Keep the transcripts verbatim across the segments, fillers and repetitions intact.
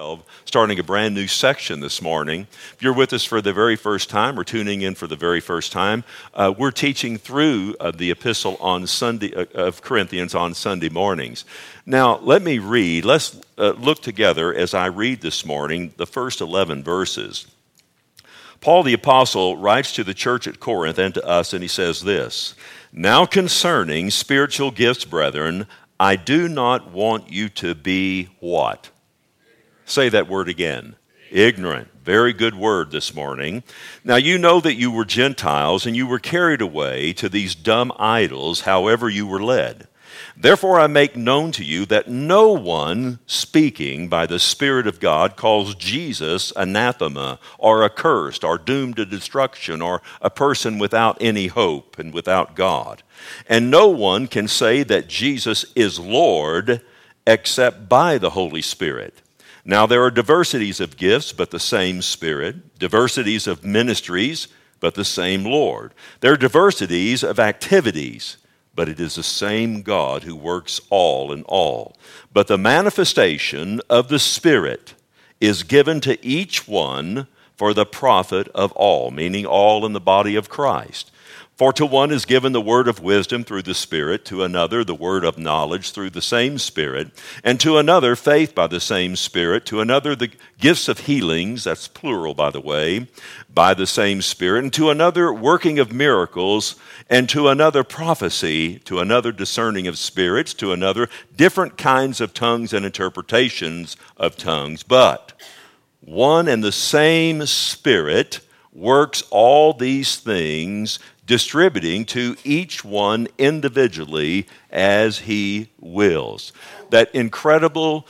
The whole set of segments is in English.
twelve, starting a brand new section this morning. If you're with us for the very first time or tuning in for the very first time, uh, we're teaching through uh, the epistle on Sunday uh, of Corinthians on Sunday mornings. Now, let me read. Let's uh, look together as I read this morning the first eleven verses. Paul the Apostle writes to the church at Corinth and to us, and he says this, "Now concerning spiritual gifts, brethren, I do not want you to be" what? Say that word again. Ignorant. Very good word this morning. "Now you know that you were Gentiles, and you were carried away to these dumb idols, however you were led. Therefore I make known to you that no one speaking by the Spirit of God calls Jesus anathema or accursed or doomed to destruction or a person without any hope and without God. And no one can say that Jesus is Lord except by the Holy Spirit. Now there are diversities of gifts, but the same Spirit, diversities of ministries, but the same Lord. There are diversities of activities, but it is the same God who works all in all. But the manifestation of the Spirit is given to each one for the profit of all," meaning all in the body of Christ. "For to one is given the word of wisdom through the Spirit, to another the word of knowledge through the same Spirit, and to another faith by the same Spirit, to another the gifts of healings," that's plural by the way, "by the same Spirit, and to another working of miracles, and to another prophecy, to another discerning of spirits, to another different kinds of tongues and interpretations of tongues. But one and the same Spirit works all these things, distributing to each one individually as he wills." That incredible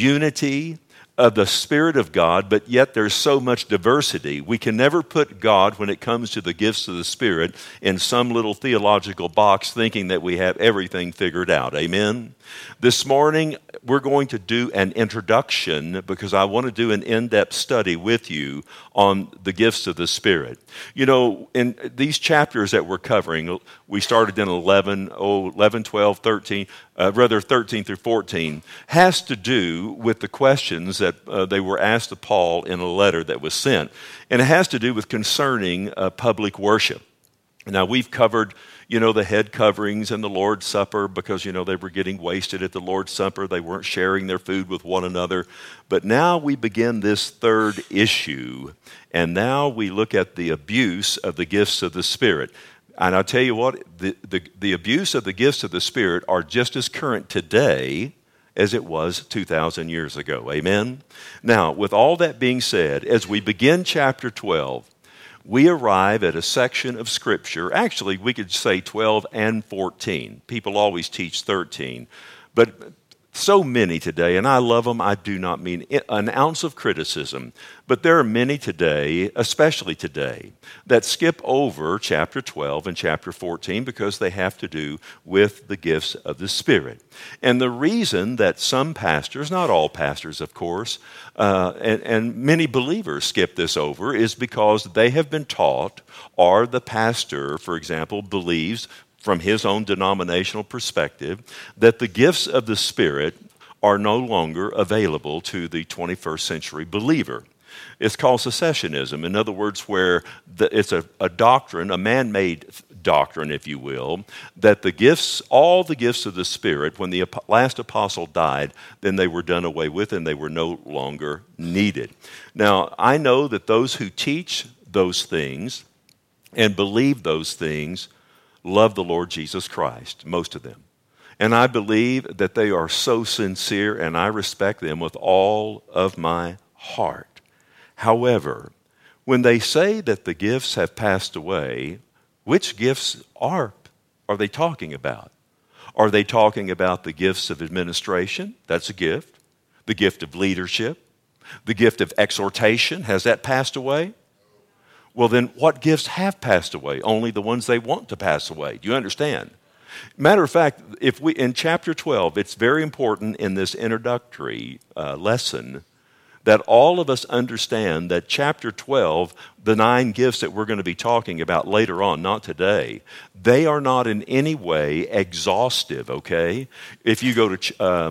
unity of the Spirit of God, but yet there's so much diversity. We can never put God, when it comes to the gifts of the Spirit, in some little theological box thinking that we have everything figured out. Amen? This morning, we're going to do an introduction because I want to do an in-depth study with you on the gifts of the Spirit. You know, in these chapters that we're covering, we started in eleven, oh, eleven, twelve, thirteen, uh, rather thirteen through fourteen, has to do with the questions that uh, they were asked to Paul in a letter that was sent. And it has to do with concerning uh, public worship. Now, we've covered, you know, the head coverings and the Lord's Supper because, you know, they were getting wasted at the Lord's Supper. They weren't sharing their food with one another. But now we begin this third issue, and now we look at the abuse of the gifts of the Spirit. And I'll tell you what, the, the, the abuse of the gifts of the Spirit are just as current today as it was two thousand years ago. Amen? Now, with all that being said, as we begin chapter twelve, we arrive at a section of Scripture. Actually, we could say twelve and fourteen. People always teach thirteen. But so many today, and I love them, I do not mean an ounce of criticism, but there are many today, especially today, that skip over chapter twelve and chapter fourteen because they have to do with the gifts of the Spirit. And the reason that some pastors, not all pastors of course, uh, and, and many believers skip this over is because they have been taught, or the pastor, for example, believes from his own denominational perspective, that the gifts of the Spirit are no longer available to the twenty-first century believer. It's called cessationism. In other words, where the, it's a, a doctrine, a man-made doctrine, if you will, that the gifts, all the gifts of the Spirit, when the last apostle died, then they were done away with and they were no longer needed. Now, I know that those who teach those things and believe those things love the Lord Jesus Christ, most of them. And I believe that they are so sincere, and I respect them with all of my heart. However, when they say that the gifts have passed away, which gifts are, are they talking about? Are they talking about the gifts of administration? That's a gift. The gift of leadership. The gift of exhortation. Has that passed away? Well, then what gifts have passed away? Only the ones they want to pass away. Do you understand? Matter of fact, if we in chapter twelve, it's very important in this introductory uh, lesson that all of us understand that chapter twelve, the nine gifts that we're going to be talking about later on, not today, they are not in any way exhaustive, okay? If you go to ch- um,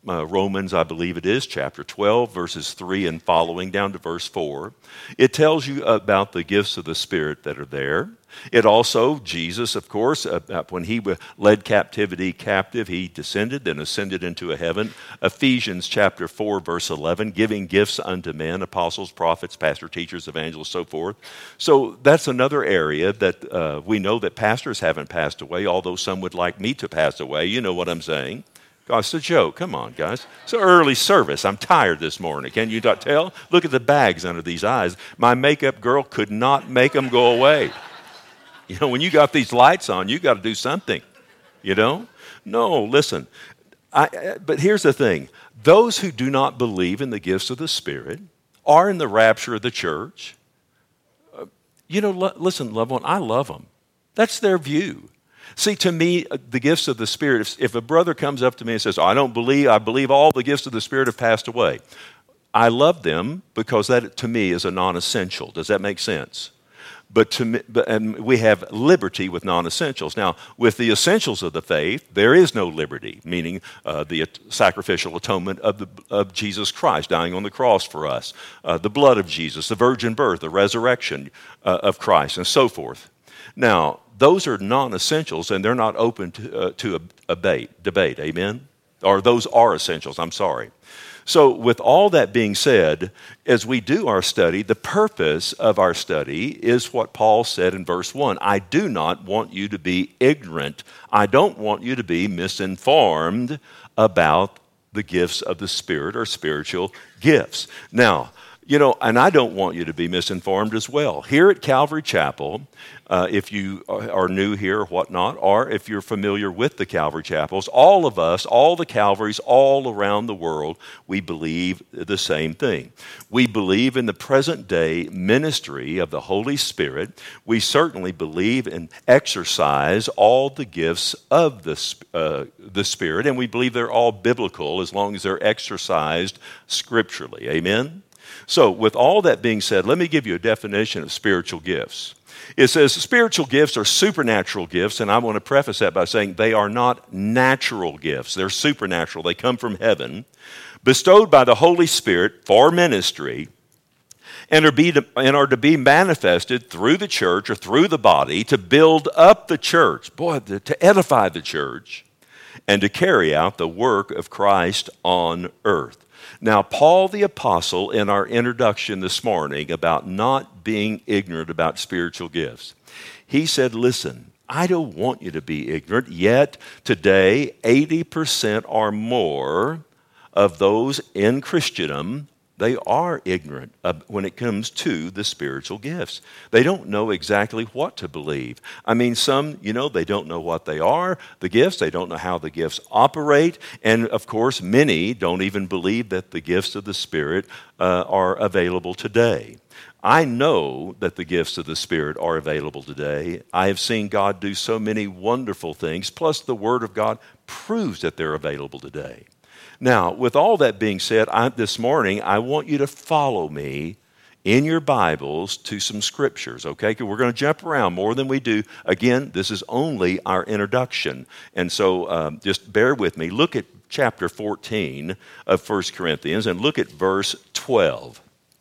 uh, Romans, I believe it is, chapter twelve, verses three and following, down to verse four. It tells you about the gifts of the Spirit that are there. It also, Jesus, of course, uh, when he led captivity captive, he descended and ascended into a heaven. Ephesians chapter four, verse eleven, giving gifts unto men, apostles, prophets, pastor, teachers, evangelists, so forth. So that's another area that uh, we know that pastors haven't passed away, although some would like me to pass away. You know what I'm saying. God, it's a joke. Come on, guys. It's an early service. I'm tired this morning. Can you not tell? Look at the bags under these eyes. My makeup girl could not make them go away. You know, when you got these lights on, you got to do something, you know? No, listen. I, but here's the thing. Those who do not believe in the gifts of the Spirit are in the rapture of the church. Uh, you know, l- listen, loved one, I love them. That's their view. See, to me, the gifts of the Spirit, if, if a brother comes up to me and says, oh, I don't believe, I believe all the gifts of the Spirit have passed away. I love them because that, to me, is a non-essential. Does that make sense? But to me, but, and we have liberty with non-essentials. Now, with the essentials of the faith, there is no liberty, meaning uh, the sacrificial atonement of, the, of Jesus Christ dying on the cross for us, uh, the blood of Jesus, the virgin birth, the resurrection uh, of Christ, and so forth. Now, those are non-essentials, and they're not open to, uh, to a, a debate, debate, amen? Or those are essentials, I'm sorry. So with all that being said, as we do our study, the purpose of our study is what Paul said in verse one. I do not want you to be ignorant. I don't want you to be misinformed about the gifts of the Spirit or spiritual gifts. Now, you know, and I don't want you to be misinformed as well. Here at Calvary Chapel, uh, if you are new here or whatnot, or if you're familiar with the Calvary Chapels, all of us, all the Calvaries all around the world, we believe the same thing. We believe in the present day ministry of the Holy Spirit. We certainly believe and exercise all the gifts of the, uh, the Spirit, and we believe they're all biblical as long as they're exercised scripturally. Amen? So, with all that being said, let me give you a definition of spiritual gifts. It says spiritual gifts are supernatural gifts, and I want to preface that by saying they are not natural gifts. They're supernatural. They come from heaven, bestowed by the Holy Spirit for ministry, and are, be to, and are to be manifested through the church or through the body to build up the church, boy, to edify the church, and to carry out the work of Christ on earth. Now, Paul the Apostle, in our introduction this morning about not being ignorant about spiritual gifts, he said, listen, I don't want you to be ignorant, yet today eighty percent or more of those in Christendom, they are ignorant when it comes to the spiritual gifts. They don't know exactly what to believe. I mean, some, you know, they don't know what they are, the gifts. They don't know how the gifts operate. And, of course, many don't even believe that the gifts of the Spirit uh, are available today. I know that the gifts of the Spirit are available today. I have seen God do so many wonderful things, plus the Word of God proves that they're available today. Now, with all that being said, I, this morning, I want you to follow me in your Bibles to some scriptures, okay? Because we're going to jump around more than we do. Again, this is only our introduction. And so um, just bear with me. Look at chapter fourteen of First Corinthians and look at verse twelve.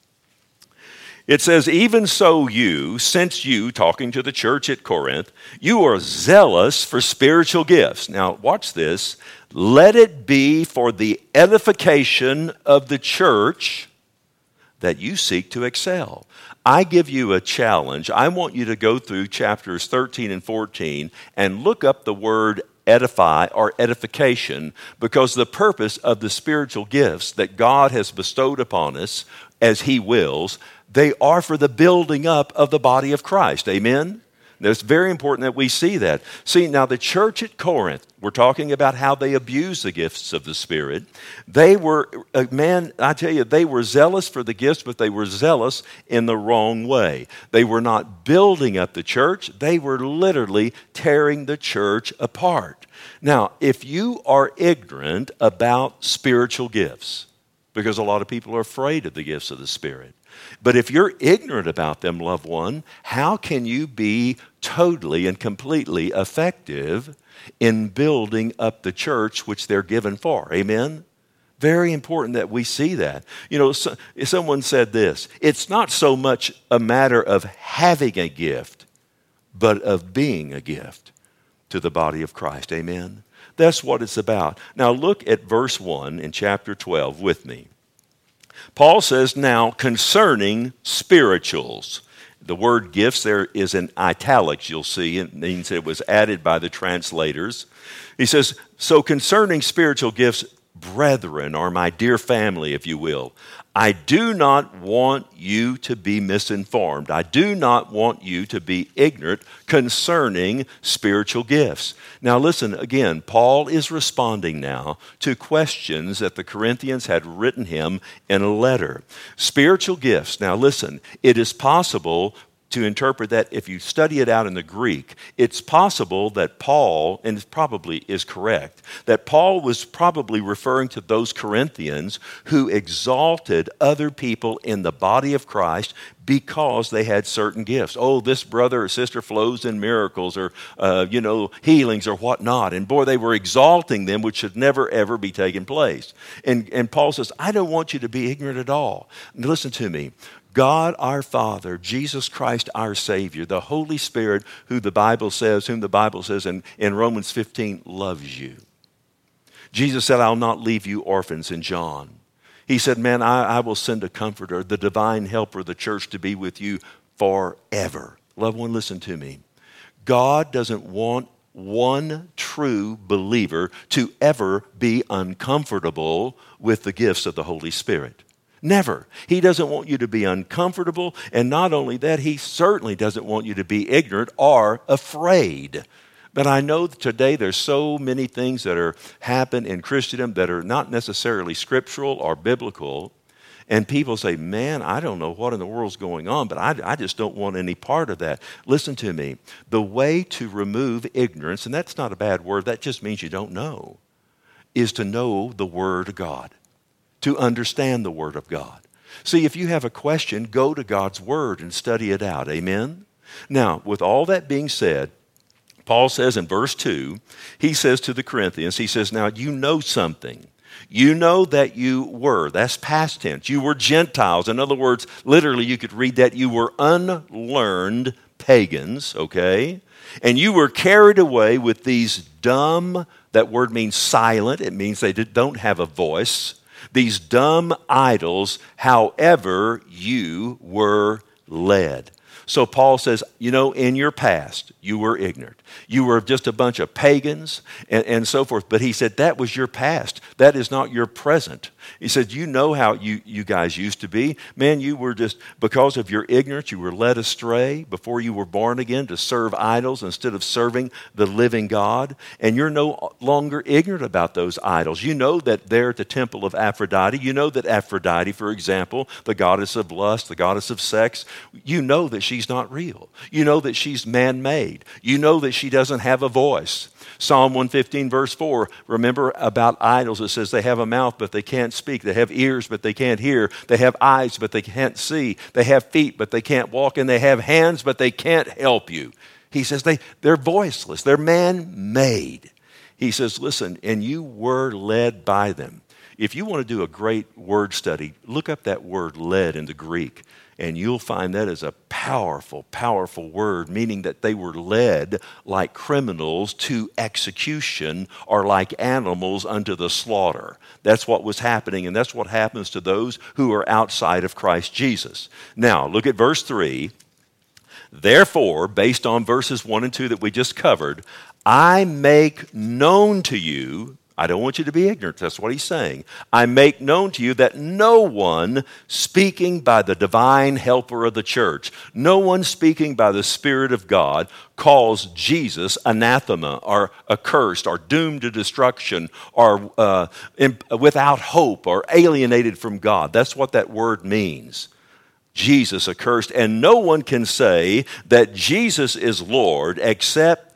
It says, even so you, since you, talking to the church at Corinth, you are zealous for spiritual gifts. Now, watch this. Let it be for the edification of the church that you seek to excel. I give you a challenge. I want you to go through chapters thirteen and fourteen and look up the word edify or edification, because the purpose of the spiritual gifts that God has bestowed upon us as He wills, they are for the building up of the body of Christ. Amen? Now, it's very important that we see that. See, now the church at Corinth, we're talking about how they abused the gifts of the Spirit. They were, uh, man, I tell you, they were zealous for the gifts, but they were zealous in the wrong way. They were not building up the church. They were literally tearing the church apart. Now, if you are ignorant about spiritual gifts, because a lot of people are afraid of the gifts of the Spirit, but if you're ignorant about them, loved one, how can you be totally and completely effective in building up the church which they're given for? Amen? Very important that we see that. You know, so, someone said this, it's not so much a matter of having a gift, but of being a gift to the body of Christ. Amen? That's what it's about. Now look at verse one in chapter twelve with me. Paul says, now concerning spirituals. The word gifts there is in italics, you'll see. It means it was added by the translators. He says, so concerning spiritual gifts, brethren, or my dear family, if you will, I do not want you to be misinformed. I do not want you to be ignorant concerning spiritual gifts. Now listen, again, Paul is responding now to questions that the Corinthians had written him in a letter. Spiritual gifts. Now listen, it is possible to interpret that if you study it out in the Greek, it's possible that Paul, and it probably is correct, that Paul was probably referring to those Corinthians who exalted other people in the body of Christ because they had certain gifts. Oh, this brother or sister flows in miracles or, uh, you know, healings or whatnot. And boy, they were exalting them, which should never, ever be taking place. And, and Paul says, I don't want you to be ignorant at all. And listen to me. God our Father, Jesus Christ our Savior, the Holy Spirit, who the Bible says, whom the Bible says in, in Romans fifteen, loves you. Jesus said, I'll not leave you orphans in John. He said, man, I, I will send a comforter, the divine helper, the church to be with you forever. Loved one, listen to me. God doesn't want one true believer to ever be uncomfortable with the gifts of the Holy Spirit. Never. He doesn't want you to be uncomfortable, and not only that, he certainly doesn't want you to be ignorant or afraid. But I know that today there's so many things that are happen in Christendom that are not necessarily scriptural or biblical, and people say, man, I don't know what in the world's going on, but I, I just don't want any part of that. Listen to me. The way to remove ignorance, and that's not a bad word, that just means you don't know, is to know the Word of God. To understand the Word of God. See, if you have a question, go to God's Word and study it out. Amen? Now, with all that being said, Paul says in verse two, he says to the Corinthians, he says, now you know something. You know that you were, that's past tense, you were Gentiles. In other words, literally you could read that you were unlearned pagans, okay? And you were carried away with these dumb, that word means silent, it means they don't have a voice. These dumb idols, however you were led. So Paul says, you know, in your past, you were ignorant. You were just a bunch of pagans and, and so forth. But he said, that was your past. That is not your present. He said, you know how you, you guys used to be. Man, you were just, because of your ignorance, you were led astray before you were born again to serve idols instead of serving the living God. And you're no longer ignorant about those idols. You know that they're at the temple of Aphrodite. You know that Aphrodite, for example, the goddess of lust, the goddess of sex, you know that she's not real. You know that she's man-made. You know that she doesn't have a voice. Psalm one fifteen verse four, remember about idols, it says they have a mouth but they can't speak. They have ears but they can't hear. They have eyes but they can't see. They have feet but they can't walk. And they have hands but they can't help you. He says they, they're voiceless. They're man-made. He says, listen, and you were led by them. If you want to do a great word study, look up that word led in the Greek. And you'll find that is a powerful, powerful word, meaning that they were led like criminals to execution or like animals unto the slaughter. That's what was happening, and that's what happens to those who are outside of Christ Jesus. Now, look at verse three. Therefore, based on verses one and two that we just covered, I make known to you, I don't want you to be ignorant. That's what he's saying. I make known to you that no one speaking by the divine helper of the church, no one speaking by the Spirit of God calls Jesus anathema or accursed or doomed to destruction or uh, imp- without hope or alienated from God. That's what that word means. Jesus accursed. And no one can say that Jesus is Lord except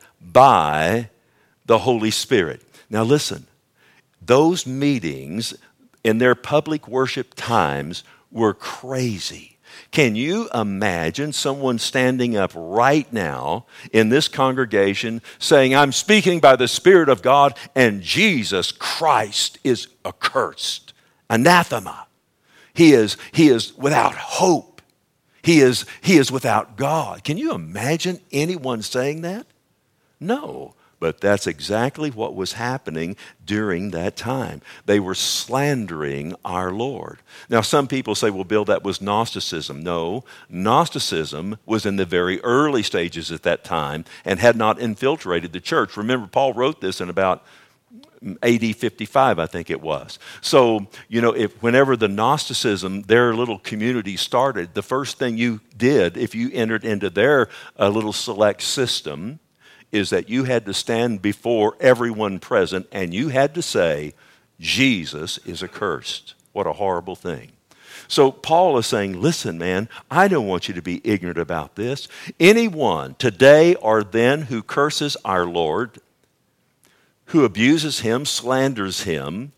by the Holy Spirit. Now listen, those meetings in their public worship times were crazy. Can you imagine someone standing up right now in this congregation saying, I'm speaking by the Spirit of God and Jesus Christ is accursed? anathema. He is, he is without hope. He is, he is without God. Can you imagine anyone saying that? No. But that's exactly what was happening during that time. They were slandering our Lord. Now, some people say, well, Bill, that was Gnosticism. No, Gnosticism was in the very early stages at that time and had not infiltrated the church. Remember, Paul wrote this in about A D fifty-five, I think it was. So, you know, if whenever the Gnosticism, their little community started, the first thing you did if you entered into their uh, little select system is that you had to stand before everyone present and you had to say, Jesus is accursed. What a horrible thing. So Paul is saying, listen, man, I don't want you to be ignorant about this. Anyone today or then who curses our Lord, who abuses him, slanders him,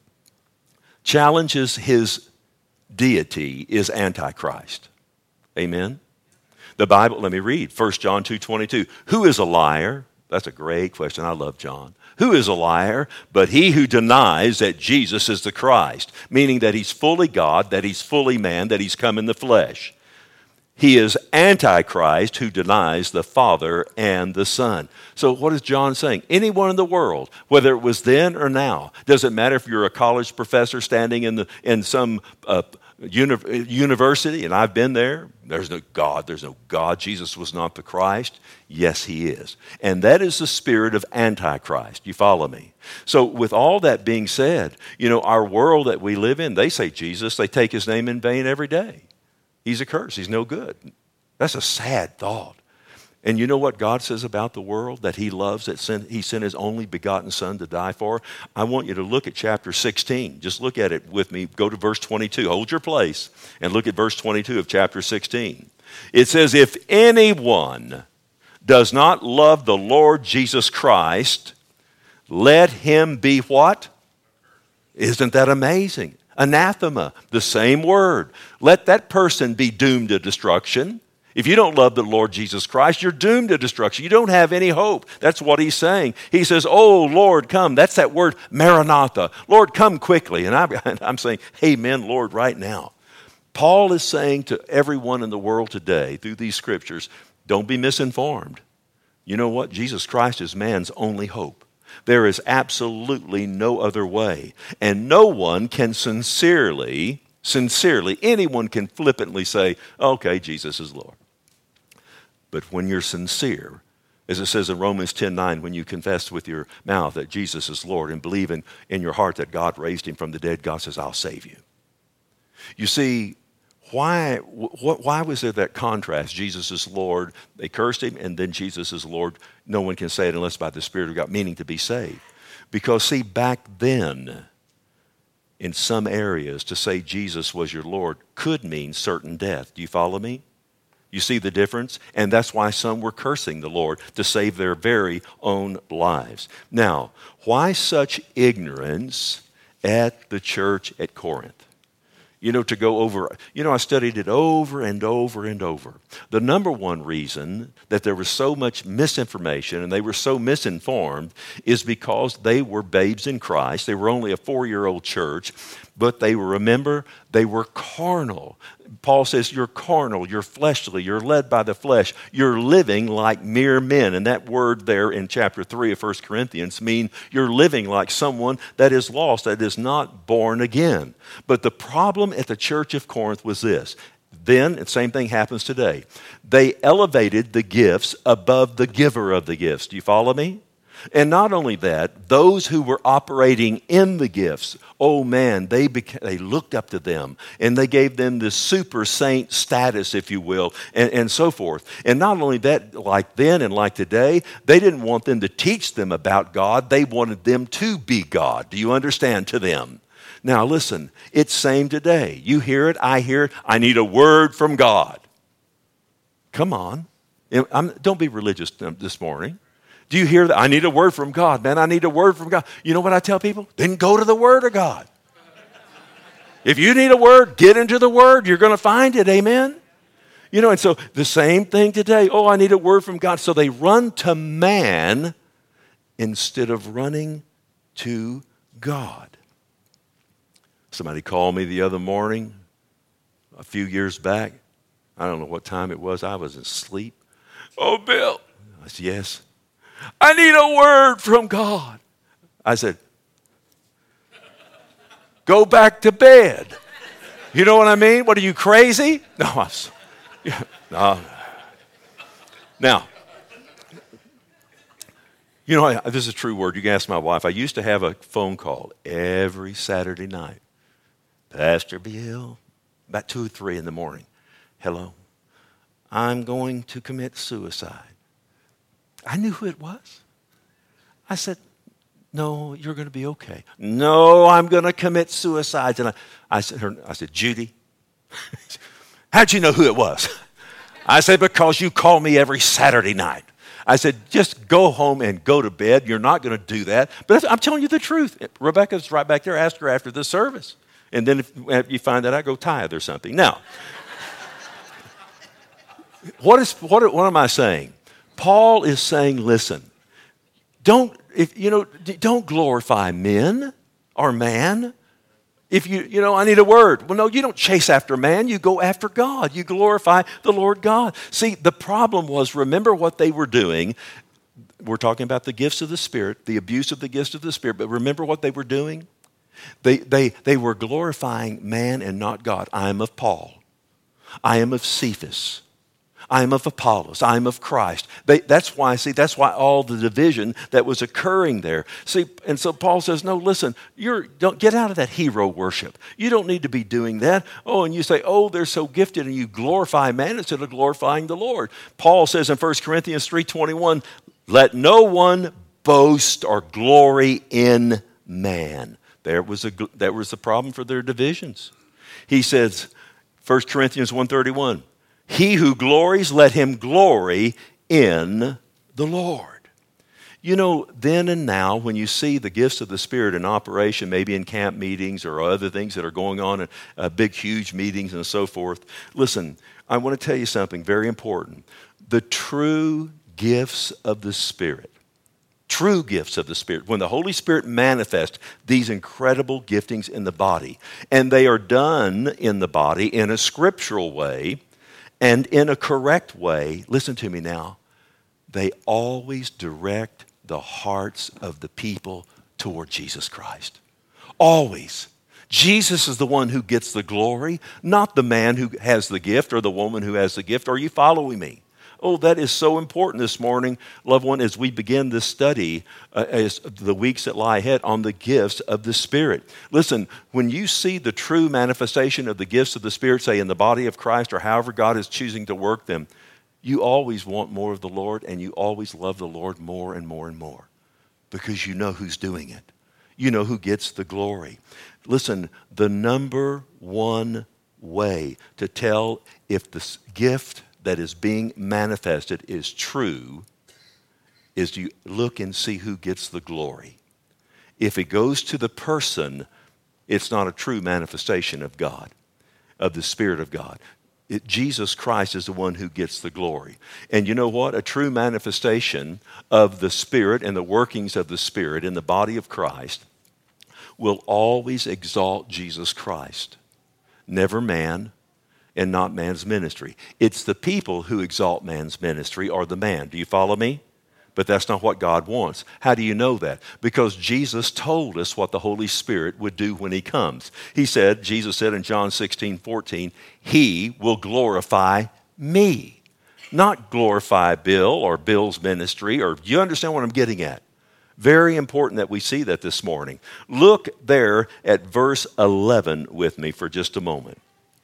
challenges his deity is Antichrist. Amen? The Bible, let me read, First John two twenty-two. Who is a liar? That's a great question. I love John. Who is a liar but he who denies that Jesus is the Christ, meaning that he's fully God, that he's fully man, that he's come in the flesh. He is Antichrist who denies the Father and the Son. So what is John saying? Anyone in the world, whether it was then or now, doesn't matter if you're a college professor standing in the in some uh, uni- university, and I've been there. There's no God. There's no God. Jesus was not the Christ. Yes, he is. And that is the spirit of Antichrist. You follow me? So with all that being said, you know, our world that we live in, they say Jesus, they take his name in vain every day. He's a curse. He's no good. That's a sad thought. And you know what God says about the world that he loves, that sent, he sent his only begotten son to die for? I want you to look at chapter sixteen. Just look at it with me. Go to verse twenty-two. Hold your place and look at verse twenty-two of chapter sixteen. It says, if anyone does not love the Lord Jesus Christ, let him be what? Isn't that amazing? Anathema, the same word. Let that person be doomed to destruction. If you don't love the Lord Jesus Christ, you're doomed to destruction. You don't have any hope. That's what he's saying. He says, oh, Lord, come. That's that word, Maranatha. Lord, come quickly. And I'm, I'm saying, amen, Lord, right now. Paul is saying to everyone in the world today through these scriptures, don't be misinformed. You know what? Jesus Christ is man's only hope. There is absolutely no other way. And no one can sincerely, sincerely, anyone can flippantly say, okay, Jesus is Lord. But when you're sincere, as it says in Romans ten nine, when you confess with your mouth that Jesus is Lord and believe in, in your heart that God raised him from the dead, God says, I'll save you. You see, why, wh- why was there that contrast? Jesus is Lord. They cursed him, and then Jesus is Lord. No one can say it unless by the Spirit of God, meaning to be saved. Because, see, back then, in some areas, to say Jesus was your Lord could mean certain death. Do you follow me? You see the difference? And that's why some were cursing the Lord to save their very own lives. Now, why such ignorance at the church at Corinth? You know, to go over, you know, I studied it over and over and over. The number one reason that there was so much misinformation and they were so misinformed is because they were babes in Christ. They were only a four-year-old church, but they were, remember, they were carnal. Paul says you're carnal, you're fleshly, you're led by the flesh, you're living like mere men. And that word there in chapter three of First Corinthians means you're living like someone that is lost, that is not born again. But the problem at the church of Corinth was this. Then, the same thing happens today. They elevated the gifts above the giver of the gifts. Do you follow me? And not only that, those who were operating in the gifts, oh man, they beca- they looked up to them and they gave them this super saint status, if you will, and, and so forth. And not only that, like then and like today, they didn't want them to teach them about God. They wanted them to be God. Do you understand? To them. Now listen, it's same today. You hear it, I hear it. I need a word from God. Come on. I'm, don't be religious this morning. Do you hear that? I need a word from God, man. I need a word from God. You know what I tell people? Then go to the Word of God. If you need a word, get into the Word. You're going to find it. Amen? You know, and so the same thing today. Oh, I need a word from God. So they run to man instead of running to God. Somebody called me the other morning, a few years back. I don't know what time it was. I was asleep. Oh, Bill. I said, yes. I need a word from God. I said, go back to bed. You know what I mean? What, are you crazy? No, I was, yeah, no. Now, you know, I, this is a true word. You can ask my wife. I used to have a phone call every Saturday night. Pastor Bill, about two or three in the morning. Hello, I'm going to commit suicide. I knew who it was. I said, no, you're going to be okay. No, I'm going to commit suicide. And I, I said, her, I said, Judy, how'd you know who it was? I said, because you call me every Saturday night. I said, just go home and go to bed. You're not going to do that. But I'm telling you the truth. Rebecca's right back there. Ask her after the service. And then if, if you find that, I go tithe or something. Now, what is what, what am I saying? Paul is saying, listen, don't if you know don't glorify men or man. If you you know I need a word. Well, no, you don't chase after man. You go after God. You glorify the Lord God. See, the problem was, remember what they were doing. We're talking about the gifts of the Spirit, the abuse of the gifts of the Spirit. But remember what they were doing. They, they, they were glorifying man and not God. I am of Paul. I am of Cephas. I am of Apollos. I am of Christ. They, that's why, see, that's why all the division that was occurring there. See, and so Paul says, no, listen, you're, don't get out of that hero worship. You don't need to be doing that. Oh, and you say, oh, they're so gifted, and you glorify man instead of glorifying the Lord. Paul says in First Corinthians three twenty-one, let no one boast or glory in man. There was a, that was the problem for their divisions. He says, First Corinthians one thirty-one, he who glories, let him glory in the Lord. You know, then and now, when you see the gifts of the Spirit in operation, maybe in camp meetings or other things that are going on in uh, big, huge meetings and so forth, listen, I want to tell you something very important. The true gifts of the Spirit, true gifts of the Spirit, when the Holy Spirit manifests these incredible giftings in the body, and they are done in the body in a scriptural way and in a correct way, listen to me now, they always direct the hearts of the people toward Jesus Christ. Always. Jesus is the one who gets the glory, not the man who has the gift or the woman who has the gift. Are you following me? Oh, that is so important this morning, loved one, as we begin this study, uh, as the weeks that lie ahead, on the gifts of the Spirit. Listen, when you see the true manifestation of the gifts of the Spirit, say in the body of Christ or however God is choosing to work them, you always want more of the Lord, and you always love the Lord more and more and more because you know who's doing it. You know who gets the glory. Listen, the number one way to tell if the gift that is being manifested is true is you look and see who gets the glory. If it goes to the person, it's not a true manifestation of God, of the Spirit of God. It, Jesus Christ is the one who gets the glory. And you know what? A true manifestation of the Spirit and the workings of the Spirit in the body of Christ will always exalt Jesus Christ. Never man, and not man's ministry. It's the people who exalt man's ministry or the man. Do you follow me? But that's not what God wants. How do you know that? Because Jesus told us what the Holy Spirit would do when he comes. He said, Jesus said in John sixteen fourteen, he will glorify me. Not glorify Bill or Bill's ministry, or do you understand what I'm getting at? Very important that we see that this morning. Look there at verse eleven with me for just a moment.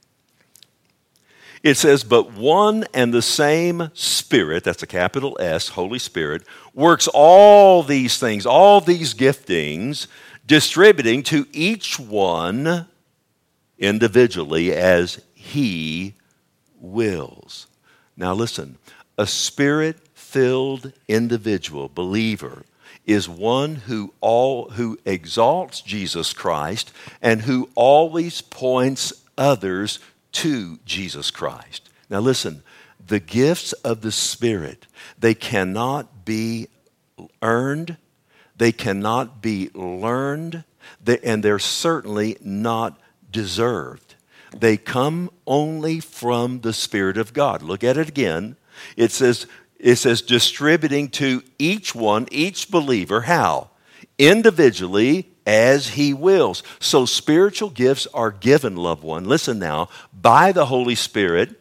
It says, but one and the same Spirit, that's a capital S, Holy Spirit, works all these things, all these giftings, distributing to each one individually as he wills. Now listen, a Spirit-filled individual, believer, is one who all who exalts Jesus Christ and who always points others to Jesus Christ. Now listen, the gifts of the Spirit, they cannot be earned, they cannot be learned, They, and they're certainly not deserved. They come only from the Spirit of God. Look at it again. It says, it says distributing to each one, each believer, how? Individually, as he wills. So spiritual gifts are given, loved one, listen now, by the Holy Spirit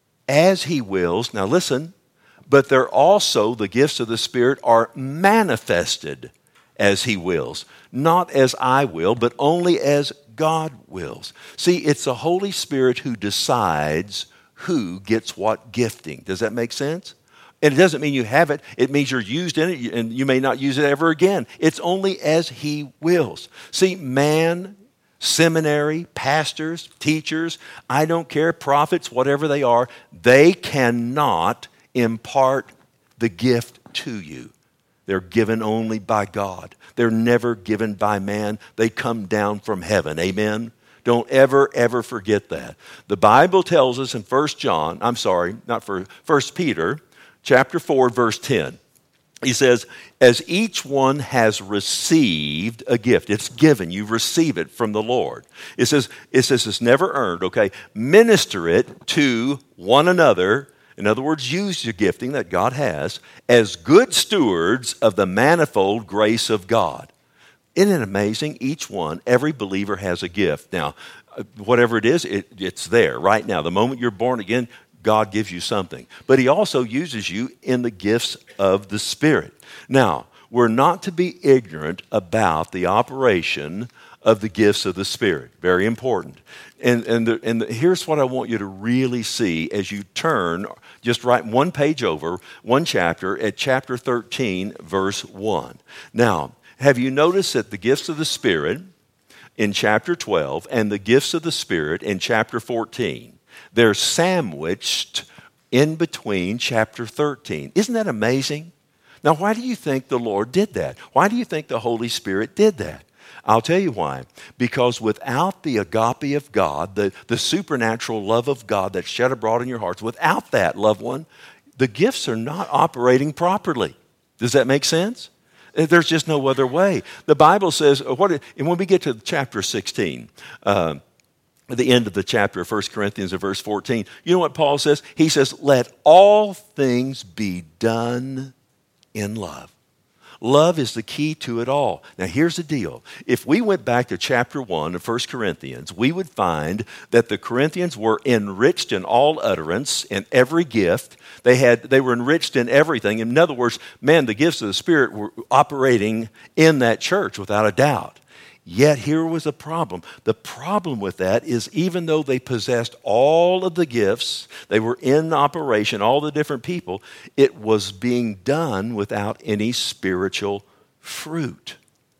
as he wills. Now listen, but they're also, the gifts of the Spirit are manifested as he wills. Not as I will, but only as God wills. See, it's the Holy Spirit who decides who gets what gifting. Does that make sense? And it doesn't mean you have it. It means you're used in it, and you may not use it ever again. It's only as he wills. See, man, seminary, pastors, teachers, I don't care, prophets, whatever they are, they cannot impart the gift to you. They're given only by God. They're never given by man. They come down from heaven. Amen? Don't ever, ever forget that. The Bible tells us in First John, I'm sorry, not for First Peter, chapter four, verse ten. He says, as each one has received a gift, it's given, you receive it from the Lord. It says, it says it's never earned, okay? Minister it to one another. In other words, use your gifting that God has as good stewards of the manifold grace of God. Isn't it amazing? Each one, every believer has a gift. Now, whatever it is, it, it's there right now. The moment you're born again, God gives you something. But he also uses you in the gifts of the Spirit. Now, we're not to be ignorant about the operation of the gifts of the Spirit. Very important. And, and, the, and the, here's what I want you to really see as you turn, just write one page over, one chapter, at chapter thirteen, verse one. Now, have you noticed that the gifts of the Spirit in chapter twelve and the gifts of the Spirit in chapter fourteen, they're sandwiched in between chapter thirteen. Isn't that amazing? Now, why do you think the Lord did that? Why do you think the Holy Spirit did that? I'll tell you why. Because without the agape of God, the, the supernatural love of God that's shed abroad in your hearts, without that, loved one, the gifts are not operating properly. Does that make sense? There's just no other way. The Bible says, what, and when we get to chapter sixteen, uh, at the end of the chapter of First Corinthians in verse fourteen, you know what Paul says? He says, let all things be done in love. Love is the key to it all. Now, here's the deal. If we went back to chapter one of First Corinthians, we would find that the Corinthians were enriched in all utterance, in every gift. They had, they were enriched in everything. In other words, man, the gifts of the Spirit were operating in that church without a doubt. Yet here was a problem. The problem with that is even though they possessed all of the gifts, they were in operation, all the different people, it was being done without any spiritual fruit.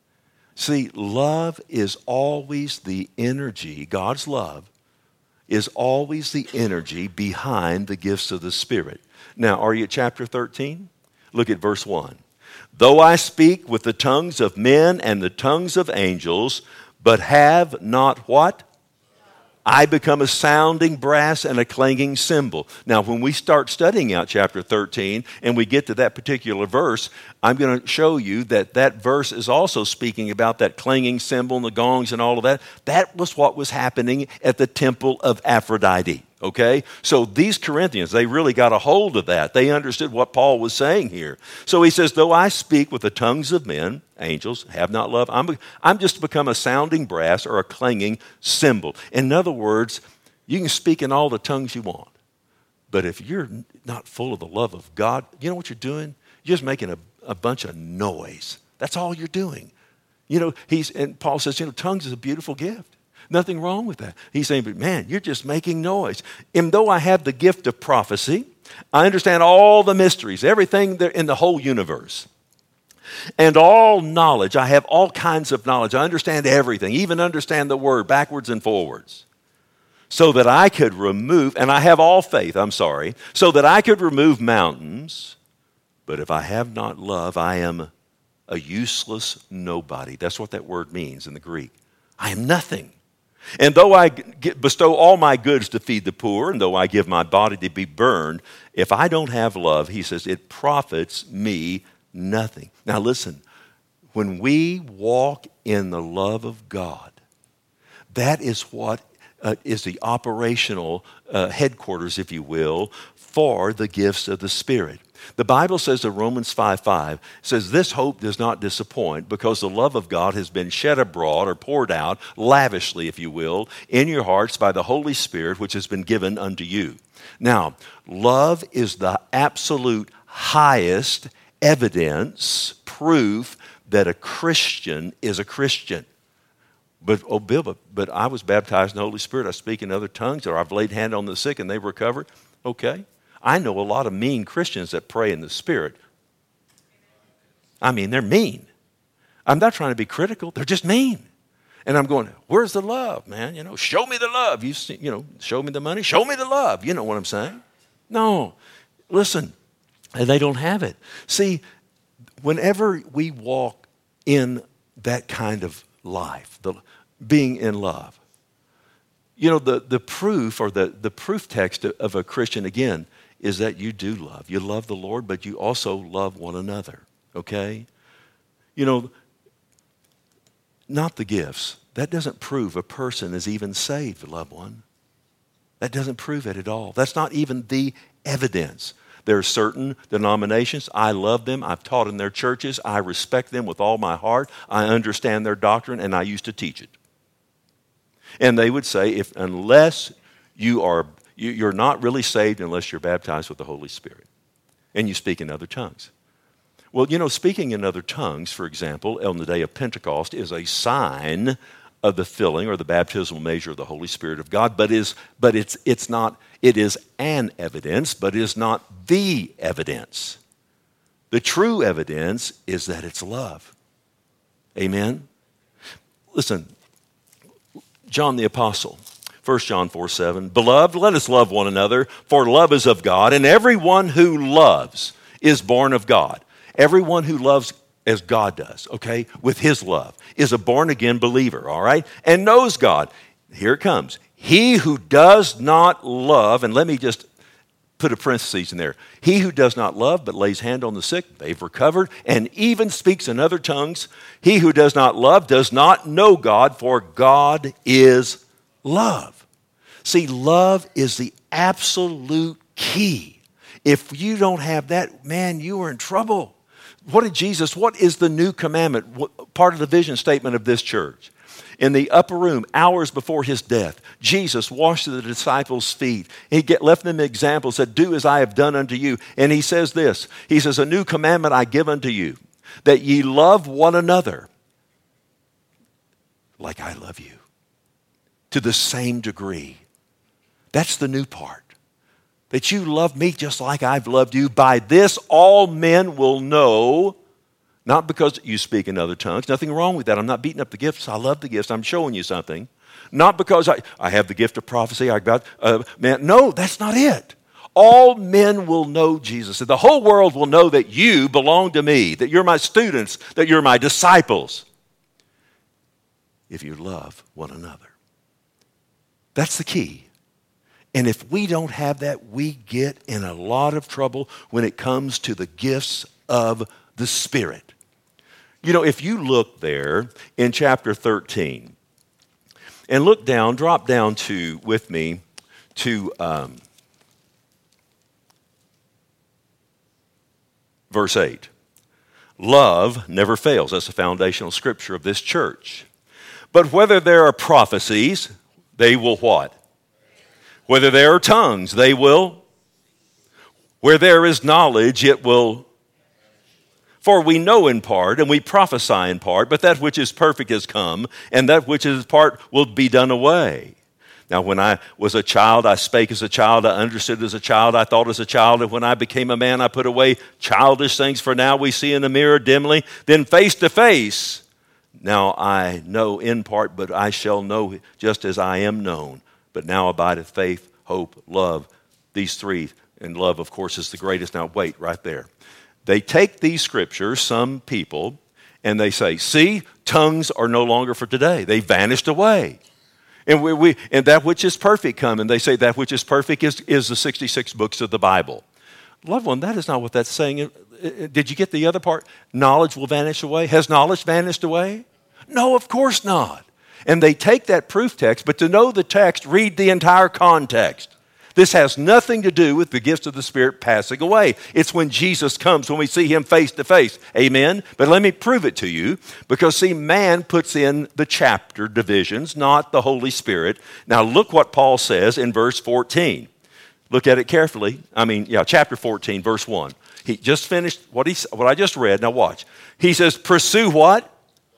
See, love is always the energy, God's love is always the energy behind the gifts of the Spirit. Now, are you at chapter thirteen? Look at verse one. Though I speak with the tongues of men and the tongues of angels, but have not what? I become a sounding brass and a clanging cymbal. Now, when we start studying out chapter thirteen and we get to that particular verse, I'm going to show you that that verse is also speaking about that clanging cymbal and the gongs and all of that. That was what was happening at the temple of Aphrodite. Okay? So these Corinthians, they really got a hold of that. They understood what Paul was saying here. So he says, though I speak with the tongues of men, angels, have not love, I'm, I'm just become a sounding brass or a clanging cymbal. In other words, you can speak in all the tongues you want. But if you're not full of the love of God, you know what you're doing? You're just making a, a bunch of noise. That's all you're doing. You know, he's, and Paul says, you know, tongues is a beautiful gift. Nothing wrong with that. He's saying, but man, you're just making noise. And though I have the gift of prophecy, I understand all the mysteries, everything in the whole universe. And all knowledge, I have all kinds of knowledge. I understand everything, even understand the word backwards and forwards. So that I could remove, and I have all faith, I'm sorry, so that I could remove mountains. But if I have not love, I am a useless nobody. That's what that word means in the Greek. I am nothing. And though I bestow all my goods to feed the poor, and though I give my body to be burned, if I don't have love, he says, it profits me nothing. Now listen, when we walk in the love of God. That is what uh, is the operational uh, headquarters, if you will, for the gifts of the Spirit. The Bible says in Romans five five, says, this hope does not disappoint because the love of God has been shed abroad or poured out lavishly, if you will, in your hearts by the Holy Spirit, which has been given unto you. Now, love is the absolute highest evidence, proof that a Christian is a Christian. But, oh, Bill, but, but I was baptized in the Holy Spirit. I speak in other tongues, or I've laid hand on the sick and they've recovered. Okay. I know a lot of mean Christians that pray in the Spirit. I mean, they're mean. I'm not trying to be critical. They're just mean. And I'm going, where's the love, man? You know, show me the love. You see, you know, show me the money. Show me the love. You know what I'm saying? No. Listen, and they don't have it. See, whenever we walk in that kind of life, the being in love, you know, the, the proof or the, the proof text of a Christian, again, is that you do love. You love the Lord, but you also love one another, okay? You know, not the gifts. That doesn't prove a person is even saved, loved one. That doesn't prove it at all. That's not even the evidence. There are certain denominations, I love them, I've taught in their churches, I respect them with all my heart, I understand their doctrine, and I used to teach it. And they would say, if unless you are, you, you're not really saved unless you're baptized with the Holy Spirit, and you speak in other tongues. Well, you know, speaking in other tongues, for example, on the day of Pentecost is a sign of the filling or the baptismal measure of the Holy Spirit of God, but is but it's it's not, it is an evidence, but is not the evidence. The true evidence is that it's love. Amen? Listen, John the Apostle, First John four seven, beloved, let us love one another, for love is of God, and everyone who loves is born of God. Everyone who loves as God does, okay, with his love, is a born-again believer, all right, and knows God. Here it comes. He who does not love, and let me just put a parenthesis in there. He who does not love but lays hand on the sick, they've recovered, and even speaks in other tongues. He who does not love does not know God, for God is love. See, love is the absolute key. If you don't have that, man, you are in trouble. What did Jesus, what is the new commandment? What, part of the vision statement of this church. In the upper room, hours before his death, Jesus washed the disciples' feet. He get, left them examples, said, do as I have done unto you. And he says this, he says, a new commandment I give unto you, that ye love one another like I love you, to the same degree. That's the new part. That you love me just like I've loved you. By this all men will know, not because you speak in other tongues. Nothing wrong with that. I'm not beating up the gifts. I love the gifts. I'm showing you something. Not because I, I have the gift of prophecy. I got, uh, man, no, that's not it. All men will know Jesus. The whole world will know that you belong to me, that you're my students, that you're my disciples, if you love one another. That's the key. And if we don't have that, we get in a lot of trouble when it comes to the gifts of the Spirit. You know, if you look there in chapter thirteen, and look down, drop down to, with me, to um, verse eight. Love never fails. That's the foundational scripture of this church. But whether there are prophecies, they will what? Whether there are tongues, they will. Where there is knowledge, it will. For we know in part, and we prophesy in part, but that which is perfect has come, and that which is part will be done away. Now, when I was a child, I spake as a child, I understood as a child, I thought as a child, and when I became a man, I put away childish things, for now we see in the mirror dimly, then face to face. Now I know in part, but I shall know just as I am known. But now abideth faith, hope, love, these three. And love, of course, is the greatest. Now wait, right there. They take these scriptures, some people, and they say, see, tongues are no longer for today. They vanished away. And we, we and that which is perfect come. And they say that which is perfect is, is the sixty-six books of the Bible. Loved one, that is not what that's saying. Did you get the other part? Knowledge will vanish away. Has knowledge vanished away? No, of course not. And they take that proof text, but to know the text, read the entire context. This has nothing to do with the gifts of the Spirit passing away. It's when Jesus comes, when we see him face to face. Amen? But let me prove it to you, because see, man puts in the chapter divisions, not the Holy Spirit. Now look what Paul says in verse fourteen. Look at it carefully. I mean, yeah, chapter fourteen, verse one. He just finished what, he, what I just read. Now watch. He says, pursue what?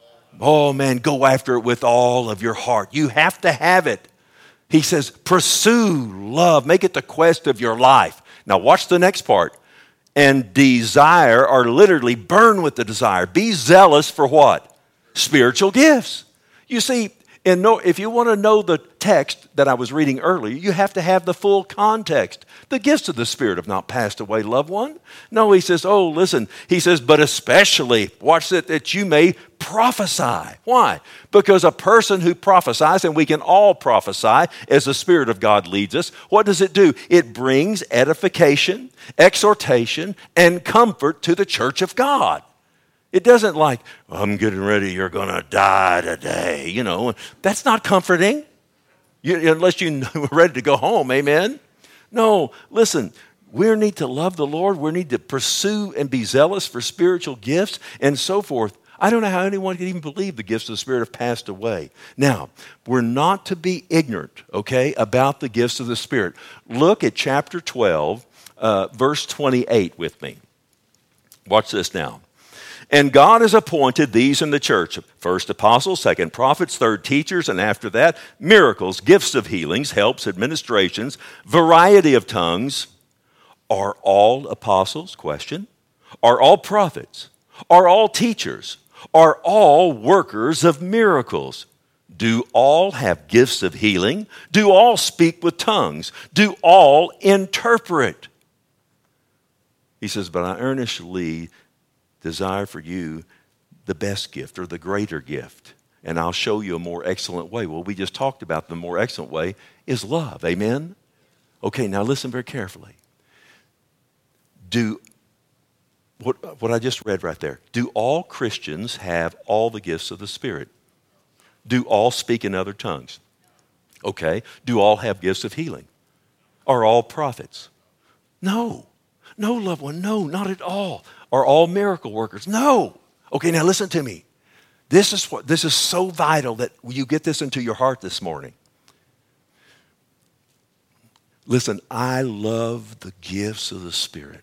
Oh man, go after it with all of your heart. You have to have it. He says, pursue love. Make it the quest of your life. Now watch the next part. And desire, or literally burn with the desire. Be zealous for what? Spiritual gifts. You see, in no, if you want to know the text that I was reading earlier, you have to have the full context. The gifts of the Spirit have not passed away, loved one. No, he says, oh, listen. He says, but especially, watch it, that you may prophesy. Why? Because a person who prophesies, and we can all prophesy as the Spirit of God leads us, what does it do? It brings edification, exhortation, and comfort to the church of God. It doesn't like, I'm getting ready, you're going to die today. You know, that's not comforting you, unless you're ready to go home, amen? No, listen, we need to love the Lord. We need to pursue and be zealous for spiritual gifts and so forth. I don't know how anyone can even believe the gifts of the Spirit have passed away. Now, we're not to be ignorant, okay, about the gifts of the Spirit. Look at chapter twelve, uh, verse twenty-eight with me. Watch this now. And God has appointed these in the church, first apostles, second prophets, third teachers, and after that, miracles, gifts of healings, helps, administrations, variety of tongues. Are all apostles? Question. Are all prophets? Are all teachers? Are all workers of miracles? Do all have gifts of healing? Do all speak with tongues? Do all interpret? He says, but I earnestly desire for you the best gift or the greater gift. And I'll show you a more excellent way. Well, we just talked about the more excellent way is love. Amen? Okay, now listen very carefully. Do what, what I just read right there. Do all Christians have all the gifts of the Spirit? Do all speak in other tongues? Okay. Do all have gifts of healing? Are all prophets? No. No, loved one. No, not at all. Are all miracle workers? No. Okay, now listen to me. This is what this is so vital that you get this into your heart this morning. Listen, I love the gifts of the Spirit.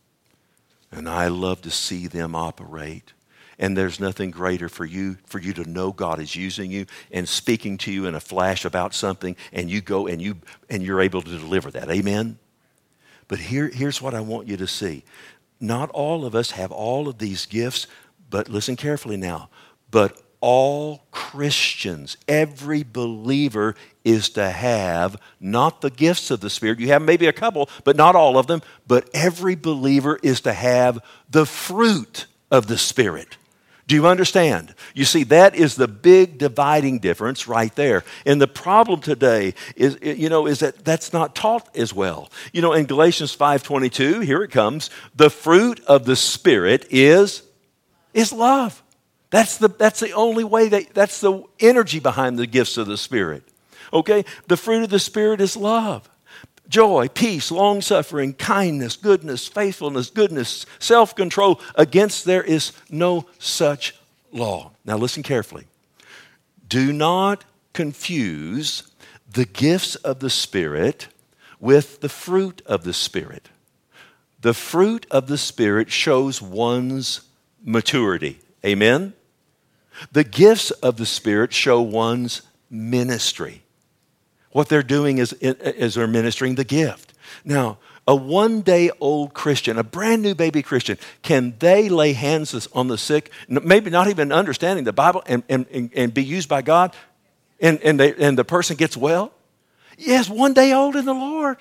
And I love to see them operate. And there's nothing greater for you, for you to know God is using you and speaking to you in a flash about something, and you go and you and you're able to deliver that. Amen? But here, here's what I want you to see. Not all of us have all of these gifts, but listen carefully now. But all Christians, every believer is to have not the gifts of the Spirit. You have maybe a couple, but not all of them. But every believer is to have the fruit of the Spirit. Do you understand? You see, that is the big dividing difference right there. And the problem today is, you know, is that that's not taught as well. You know, in Galatians five twenty-two, here it comes. The fruit of the Spirit is, is love. That's the, that's the only way, that, that's the energy behind the gifts of the Spirit. Okay? The fruit of the Spirit is love. Joy, peace, long-suffering, kindness, goodness, faithfulness, goodness, self-control. Against there is no such law. Now listen carefully. Do not confuse the gifts of the Spirit with the fruit of the Spirit. The fruit of the Spirit shows one's maturity. Amen? The gifts of the Spirit show one's ministry. What they're doing is, is they're ministering the gift. Now, a one-day-old Christian, a brand-new baby Christian, can they lay hands on the sick, maybe not even understanding the Bible, and, and, and be used by God, and, and, they, and the person gets well? Yes, one day old in the Lord.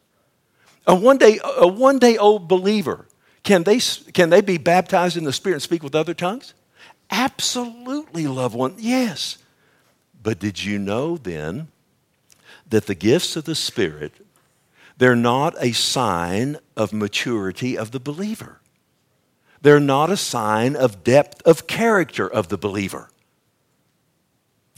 A one-day a one-day-old believer, can they, can they be baptized in the Spirit and speak with other tongues? Absolutely, loved one, yes. But did you know then that the gifts of the Spirit, they're not a sign of maturity of the believer. They're not a sign of depth of character of the believer.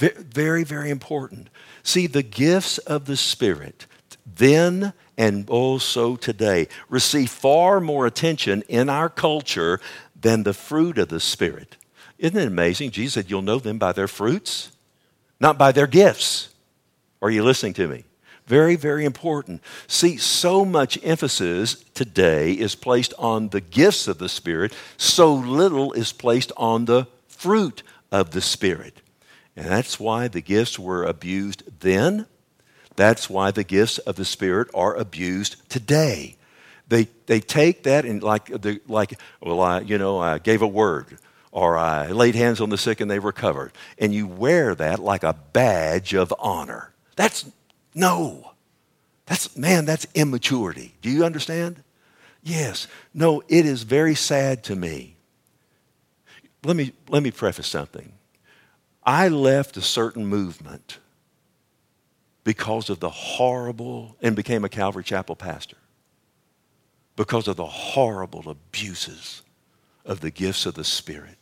Very, very important. See, the gifts of the Spirit then and also today receive far more attention in our culture than the fruit of the Spirit. Isn't it amazing? Jesus said, you'll know them by their fruits, not by their gifts. Are you listening to me? Very, very important. See, so much emphasis today is placed on the gifts of the Spirit, so little is placed on the fruit of the Spirit. And that's why the gifts were abused then. That's why the gifts of the Spirit are abused today. They they take that and like the like well I you know I gave a word or I laid hands on the sick and they recovered, and you wear that like a badge of honor. That's no. That's man, that's immaturity. Do you understand? Yes. No, it is very sad to me. Let me let me preface something. I left a certain movement because of the horrible, and became a Calvary Chapel pastor, because of the horrible abuses of the gifts of the Spirit.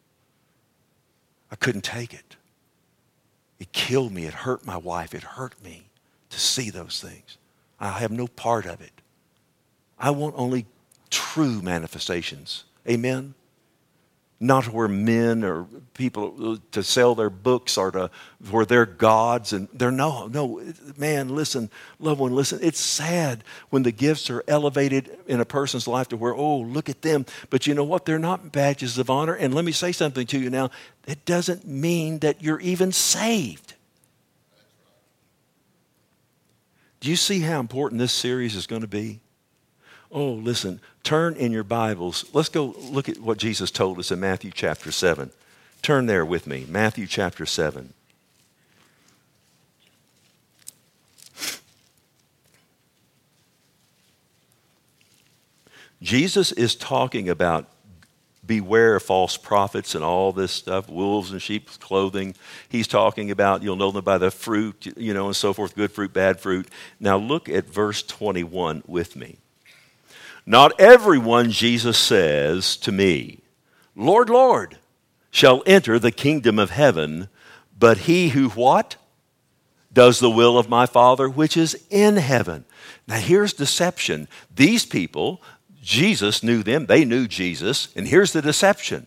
I couldn't take it. It killed me. It hurt my wife. It hurt me to see those things. I have no part of it. I want only true manifestations. Amen? Not where men or people to sell their books or to where they're gods and they're no, no, man, listen, loved one, listen. It's sad when the gifts are elevated in a person's life to where, oh, look at them. But you know what? They're not badges of honor. And let me say something to you now. It doesn't mean that you're even saved. Do you see how important this series is going to be? Oh, listen, turn in your Bibles. Let's go look at what Jesus told us in Matthew chapter seven. Turn there with me, Matthew chapter seven. Jesus is talking about beware of false prophets and all this stuff, wolves in sheep's clothing. He's talking about you'll know them by the fruit, you know, and so forth, good fruit, bad fruit. Now look at verse twenty-one with me. Not everyone, Jesus says to me, Lord, Lord, shall enter the kingdom of heaven, but he who what? Does the will of my Father which is in heaven. Now here's deception. These people, Jesus knew them, they knew Jesus, and here's the deception.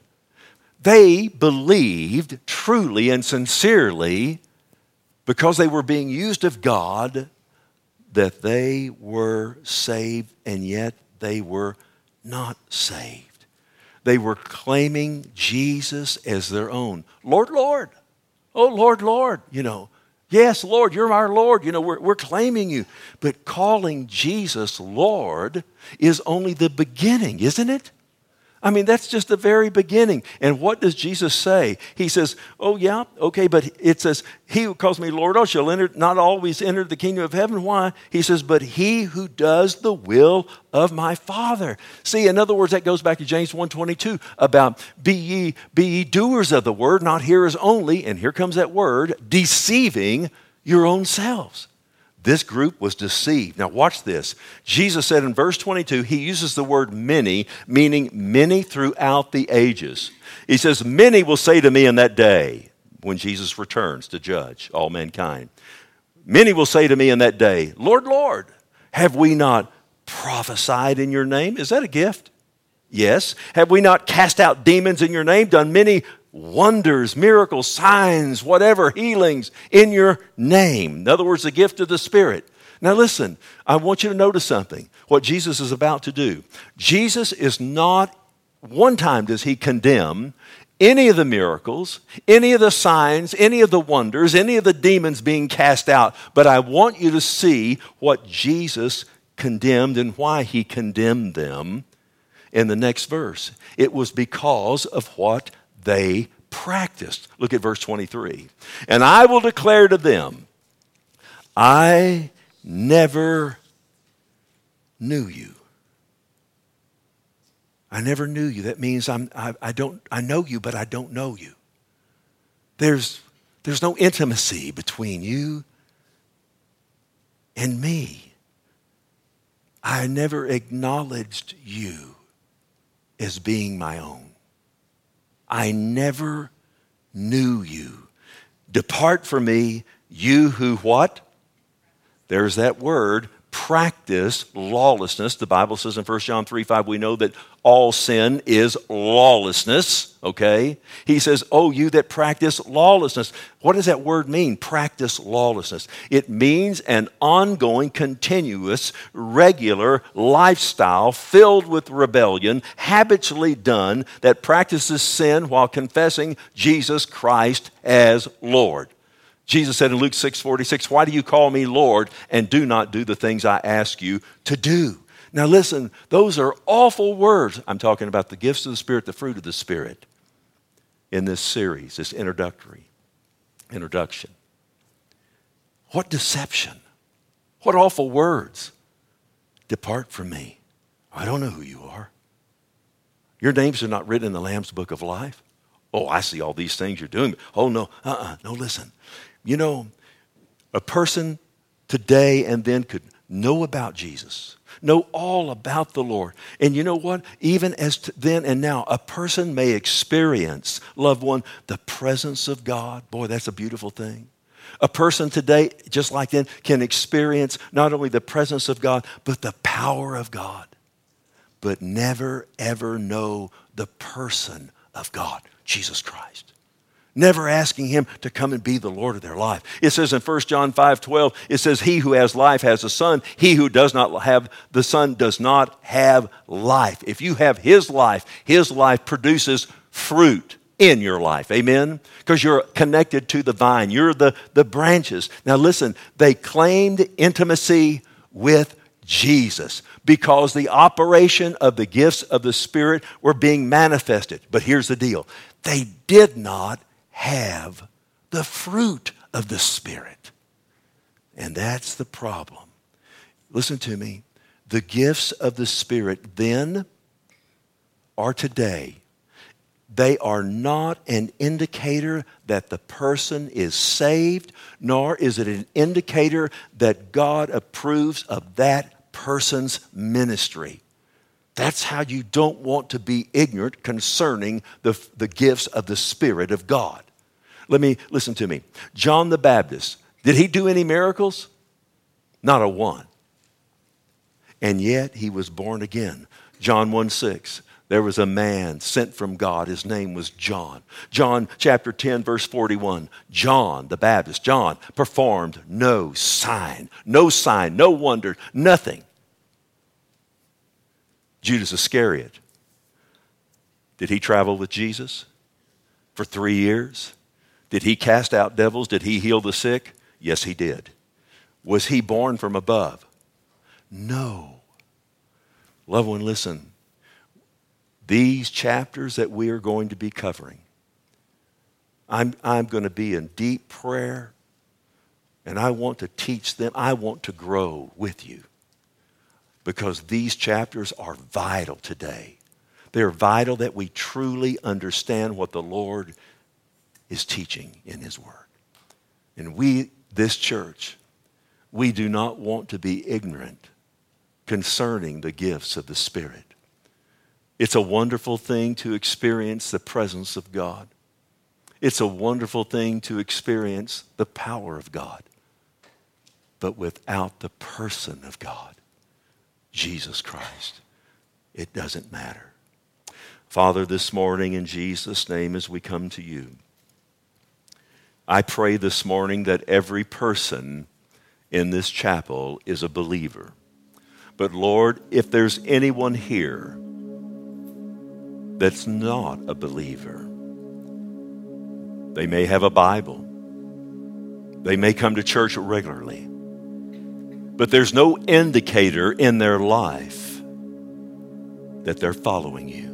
They believed truly and sincerely, because they were being used of God, that they were saved, and yet they were not saved. They were claiming Jesus as their own. Lord, Lord. Oh, Lord, Lord. You know, yes, Lord, you're our Lord. You know, we're, we're claiming you. But calling Jesus Lord is only the beginning, isn't it? I mean, that's just the very beginning. And what does Jesus say? He says, oh, yeah, okay, but it says, he who calls me Lord, oh, shall enter, not always enter the kingdom of heaven. Why? He says, but he who does the will of my Father. See, in other words, that goes back to James one twenty-two about be ye, be ye doers of the word, not hearers only. And here comes that word, deceiving your own selves. This group was deceived. Now watch this. Jesus said in verse twenty-two, he uses the word many, meaning many throughout the ages. He says, many will say to me in that day, when Jesus returns to judge all mankind. Many will say to me in that day, Lord, Lord, have we not prophesied in your name? Is that a gift? Yes. Have we not cast out demons in your name, done many wonders, miracles, signs, whatever, healings in your name? In other words, the gift of the Spirit. Now listen, I want you to notice something, what Jesus is about to do. Jesus is not, one time does he condemn any of the miracles, any of the signs, any of the wonders, any of the demons being cast out. But I want you to see what Jesus condemned and why he condemned them in the next verse. It was because of what they practiced. Look at verse twenty-three. And I will declare to them, I never knew you. I never knew you. That means I'm, I, I don't. I know you, but I don't know you. There's, there's no intimacy between you and me. I never acknowledged you as being my own. I never knew you. Depart from me, you who what? There's that word, practice lawlessness. The Bible says in First John three five, we know that all sin is lawlessness, okay? He says, oh, you that practice lawlessness. What does that word mean, practice lawlessness? It means an ongoing, continuous, regular lifestyle filled with rebellion, habitually done, that practices sin while confessing Jesus Christ as Lord. Jesus said in Luke six forty-six, why do you call me Lord and do not do the things I ask you to do? Now listen, those are awful words. I'm talking about the gifts of the Spirit, the fruit of the Spirit in this series, this introductory introduction. What deception. What awful words. Depart from me. I don't know who you are. Your names are not written in the Lamb's Book of Life. Oh, I see all these things you're doing. Oh, no, uh-uh, no, listen. You know, a person today and then could know about Jesus, know all about the Lord. And you know what? Even as to then and now, a person may experience, loved one, the presence of God. Boy, that's a beautiful thing. A person today, just like then, can experience not only the presence of God, but the power of God. But never, ever know the person of God, Jesus Christ. Never asking him to come and be the Lord of their life. It says in First John five twelve, it says, he who has life has the Son. He who does not have the Son does not have life. If you have his life, his life produces fruit in your life. Amen? Because you're connected to the vine. You're the, the branches. Now listen, they claimed intimacy with Jesus because the operation of the gifts of the Spirit were being manifested. But here's the deal. They did not have the fruit of the Spirit. And that's the problem. Listen to me. The gifts of the Spirit then or today, they are not an indicator that the person is saved, nor is it an indicator that God approves of that person's ministry. That's how you don't want to be ignorant concerning the, the gifts of the Spirit of God. Let me, listen to me. John the Baptist, did he do any miracles? Not a one. And yet he was born again. John one six, there was a man sent from God. His name was John. John chapter ten, verse forty-one, John the Baptist, John performed no sign, no sign, no wonder, nothing. Judas Iscariot, did he travel with Jesus for three years? Did he cast out devils? Did he heal the sick? Yes, he did. Was he born from above? No. Loved one, listen. These chapters that we are going to be covering, I'm, I'm going to be in deep prayer, and I want to teach them. I want to grow with you because these chapters are vital today. They're vital that we truly understand what the Lord is teaching in his word. And we, this church, we do not want to be ignorant concerning the gifts of the Spirit. It's a wonderful thing to experience the presence of God. It's a wonderful thing to experience the power of God. But without the person of God, Jesus Christ, it doesn't matter. Father, this morning in Jesus' name as we come to you, I pray this morning that every person in this chapel is a believer. But Lord, if there's anyone here that's not a believer, they may have a Bible. They may come to church regularly. But there's no indicator in their life that they're following you.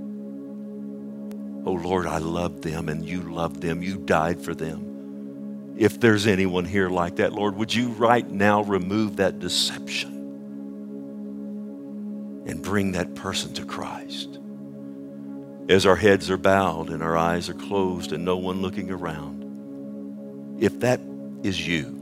Oh Lord, I love them and you love them. You died for them. If there's anyone here like that, Lord, would you right now remove that deception and bring that person to Christ? As our heads are bowed and our eyes are closed and no one looking around, if that is you,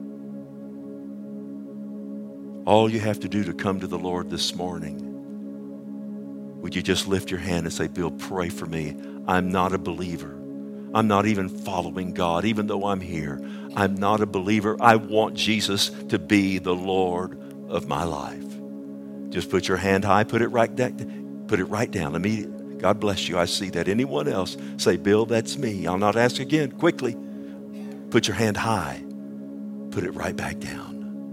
all you have to do to come to the Lord this morning, would you just lift your hand and say, Bill, pray for me. I'm not a believer. I'm not even following God, even though I'm here. I'm not a believer. I want Jesus to be the Lord of my life. Just put your hand high, put it right down, put it right down immediately. God bless you. I see that. Anyone else? Say, Bill, that's me. I'll not ask again. Quickly. Put your hand high. Put it right back down.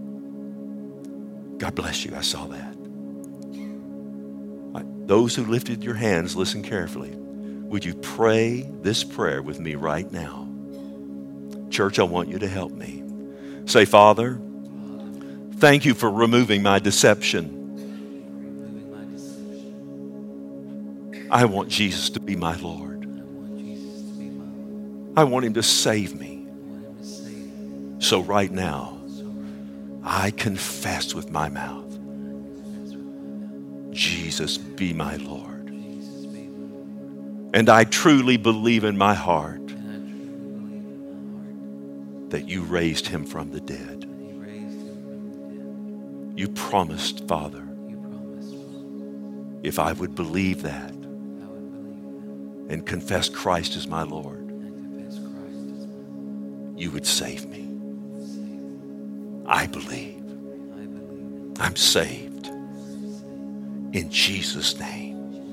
God bless you. I saw that. Right. Those who lifted your hands, listen carefully. Would you pray this prayer with me right now? Church, I want you to help me. Say, Father, thank you for removing my deception. I want Jesus to be my Lord. I want him to save me. So right now, I confess with my mouth, Jesus be my Lord. And I truly believe in my heart that you raised him from the dead. You promised, Father, if I would believe that and confess Christ as my Lord, you would save me. I believe. I'm saved. In Jesus' name.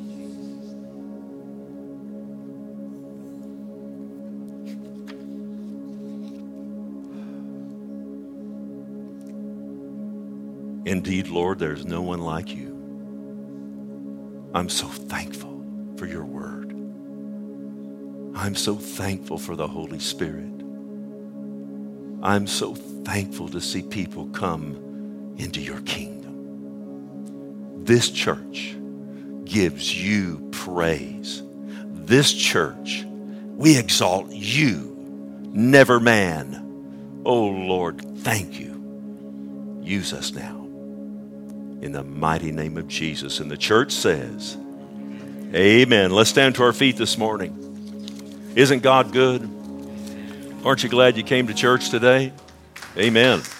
Indeed, Lord, there's no one like you. I'm so thankful for your word. I'm so thankful for the Holy Spirit. I'm so thankful to see people come into your kingdom. This church gives you praise. This church, we exalt you, never man. Oh Lord, thank you. Use us now. In the mighty name of Jesus. And the church says, amen. Let's stand to our feet this morning. Isn't God good? Aren't you glad you came to church today? Amen.